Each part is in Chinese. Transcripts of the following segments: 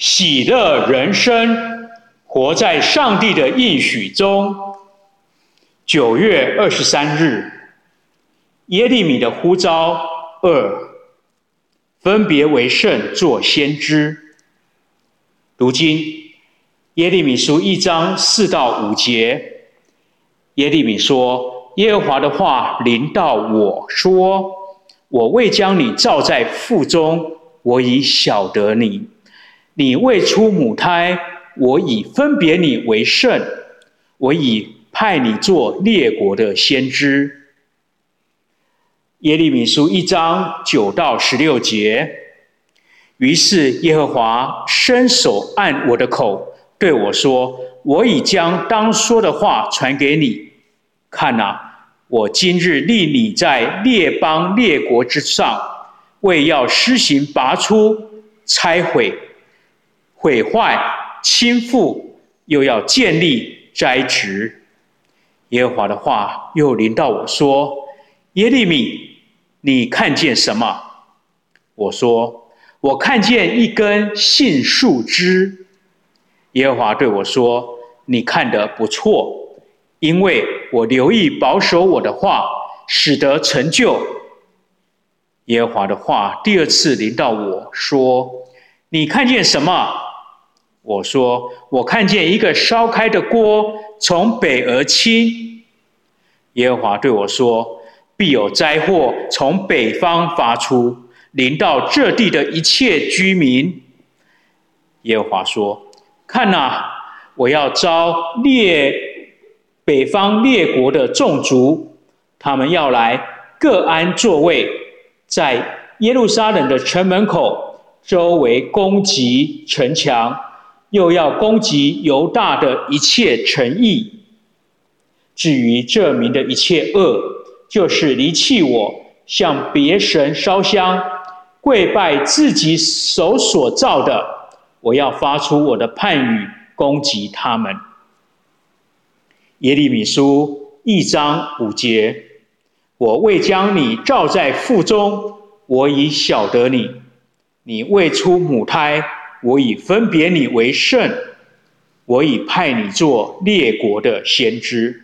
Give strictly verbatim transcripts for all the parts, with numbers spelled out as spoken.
喜乐人生，活在上帝的应许中。九月二十三日，耶利米的呼召二，分别为圣，作先知。如今，耶利米书一章四到五节，耶利米说：“耶和华的话临到我说，我未将你造在腹中，我已晓得你。你未出母胎，我已分别你为圣，我已派你做列国的先知。”耶利米书一章九到十六节，于是耶和华伸手按我的口，对我说：“我已将当说的话传给你。看哪，我今日立你在列邦列国之上，为要施行拔出、拆毁、毁坏、倾覆，又要建立、栽植。”耶和华的话又临到我说：“耶利米，你看见什么？”我说：“我看见一根杏树枝。”耶和华对我说：“你看得不错，因为我留意保守我的话，使得成就。”耶和华的话第二次临到我说：“你看见什么？”我说：“我看见一个烧开的锅从北而倾。”耶和华对我说：“必有灾祸从北方发出，临到这地的一切居民。”耶和华说：“看哪，我要招列北方列国的众族，他们要来各安座位，在耶路撒冷的城门口周围攻击城墙，又要攻击犹大的一切城邑。至于这民的一切恶，就是离弃我，向别神烧香，跪拜自己手所造的，我要发出我的判语，攻击他们。”耶利米书一章五节，我未将你造在腹中，我已晓得你；你未出母胎，我已分别你为圣，我已派你做列国的先知。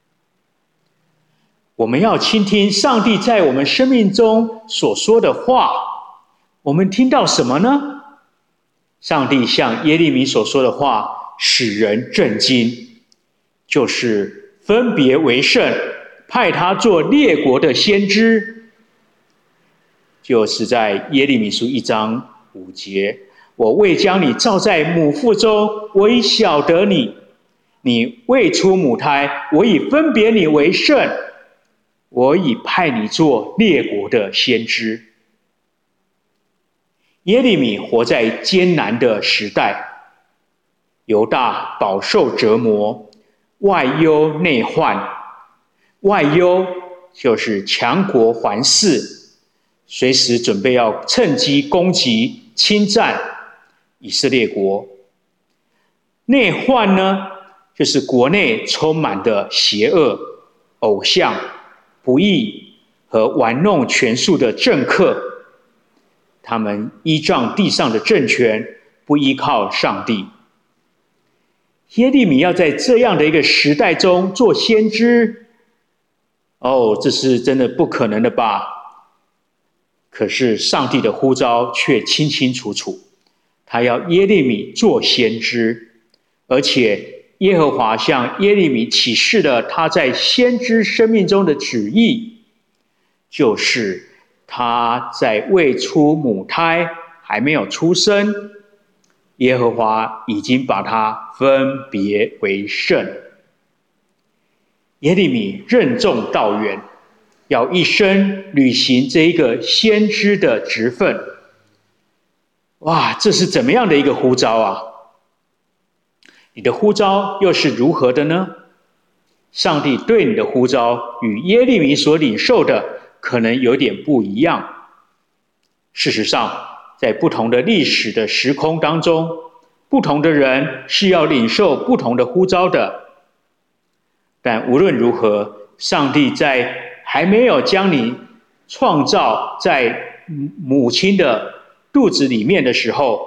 我们要倾听上帝在我们生命中所说的话，我们听到什么呢？上帝向耶利米所说的话使人震惊，就是分别为圣，派他做列国的先知。就是在耶利米书一章五节，我未将你造在母腹中，我已晓得你；你未出母胎，我已分别你为圣，我已派你做列国的先知。耶利米活在艰难的时代，犹大饱受折磨，外忧内患。外忧就是强国环伺，随时准备要趁机攻击、侵占以色列国。内患呢，就是国内充满的邪恶、偶像、不义和玩弄权术的政客，他们依仗地上的政权，不依靠上帝。耶利米要在这样的一个时代中做先知，哦，这是真的不可能的吧？可是上帝的呼召却清清楚楚，他要耶利米做先知，而且耶和华向耶利米启示了他在先知生命中的旨意，就是他在未出母胎，还没有出生，耶和华已经把他分别为圣。耶利米任重道远，要一生履行这一个先知的职分。哇，这是怎么样的一个呼召啊？你的呼召又是如何的呢？上帝对你的呼召与耶利米所领受的可能有点不一样。事实上，在不同的历史的时空当中，不同的人是要领受不同的呼召的。但无论如何，上帝在还没有将你创造在母亲的肚子里面的时候，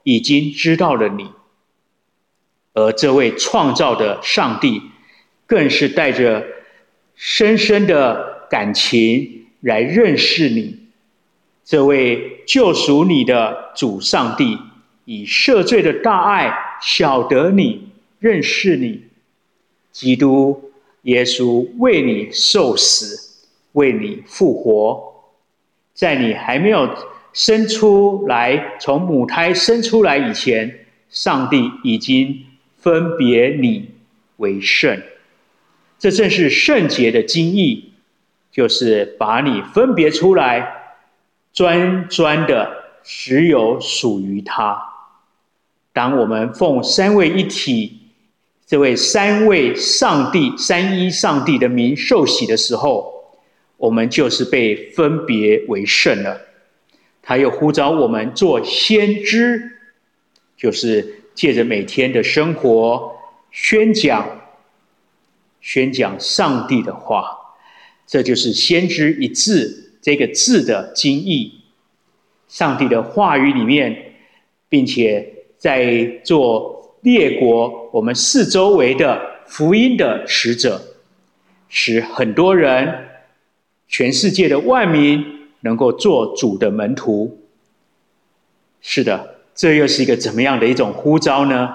已经知道了你，而这位创造的上帝更是带着深深的感情来认识你。这位救赎你的主上帝以赦罪的大爱晓得你，认识你。基督耶稣为你受死，为你复活，在你还没有生出来，从母胎生出来以前，上帝已经分别你为圣。这正是圣洁的精义，就是把你分别出来，专专的只有属于他。当我们奉三位一体这位三位上帝三一上帝的名受洗的时候，我们就是被分别为圣了。他又呼召我们做先知，就是借着每天的生活宣讲宣讲上帝的话，这就是先知一字这个字的精义。上帝的话语里面，并且在做列国我们四周围的福音的使者，使很多人全世界的万民能够做主的门徒。是的，这又是一个怎么样的一种呼召呢？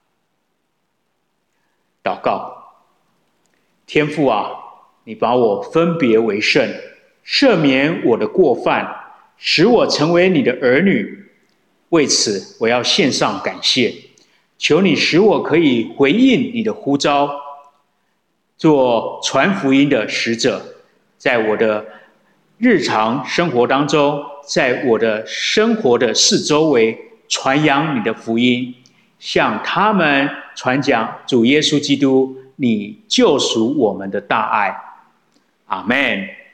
祷告，天父啊，你把我分别为圣，赦免我的过犯，使我成为你的儿女。为此我要献上感谢，求你使我可以回应你的呼召，做传福音的使者，在我的日常生活当中，在我的生活的四周围传扬你的福音，向他们传讲主耶稣基督你救赎我们的大爱。阿们。